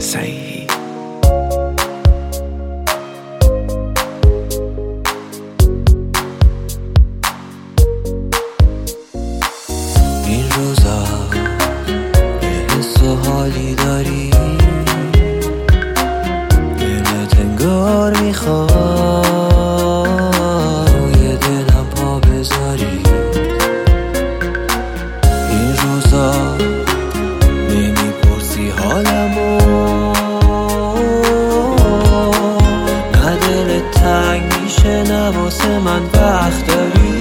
صحیحی. این روزا یه حس و حالی داری، دلت انگار میخواد روی دلم پا بذاری. این روزا نمیپرسی حالمو، نه دلت تنگ میشه نه واسه من وقت داری.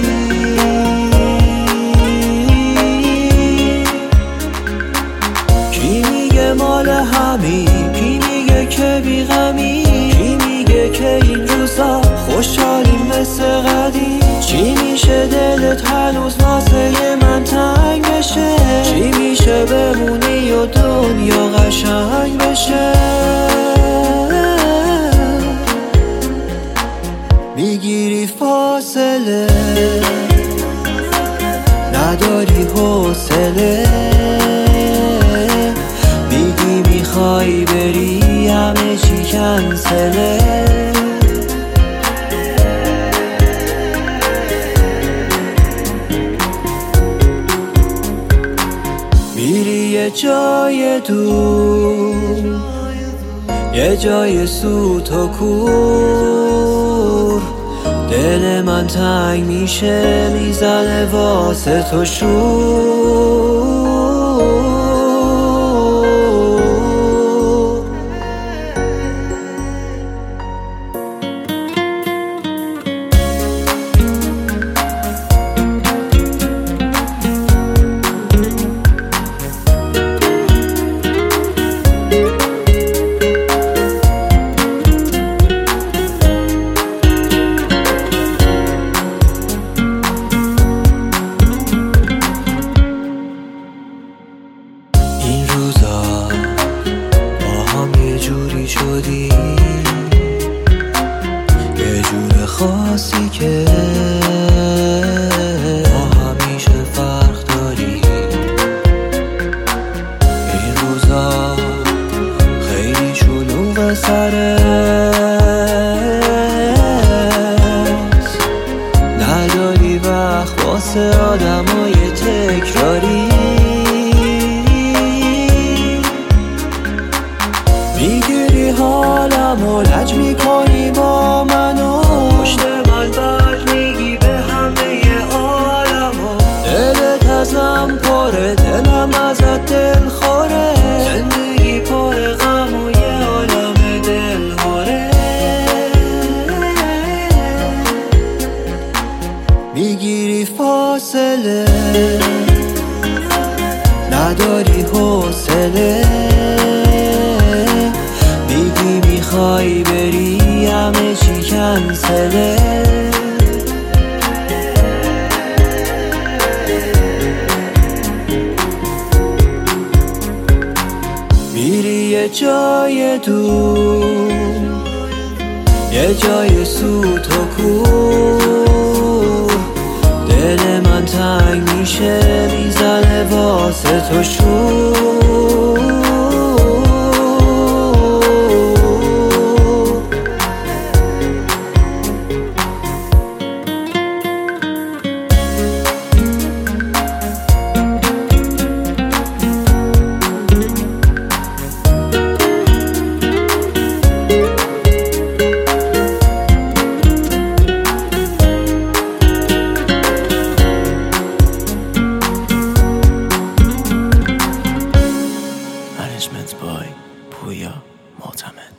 کی میگه مال همی، کی میگه که بیغمی، کی میگه که این روزا خوشحالیم مثل قدیم. چی میشه دلت هنوز واسه من تنگ بشه، چی میشه بمونی و دنیا قشنگ بشه. میگیری فاصله، نداری حوصله، میگی میخوای بری همه چی کنسله. میری یه جای دور، یه جای سوت و کور، دل من تنگ میشه میزنه واسه تو شور. این روزا با هم یه جوری شدی، یه جور خاصی که ما همیشه فرق داری. این روزا خیلی شلوغ سرت، نداری وقت واسه آدمای تکراری. میگیری حالم و لج میکنی با منو، پشت من بر میگی به همه عالمو. دلت ازم پره، دلم ازت دل خوره، زندگی پر غم و یه عالم دلهوره. میگیری فاصله، نداری حوصله، میگی میخوای بری همه چی کنسله. میری یه جای دور، یه جای سوت و کور، دل من تنگ میشه میزنه واسه تو شور. Management by پویا معتمد.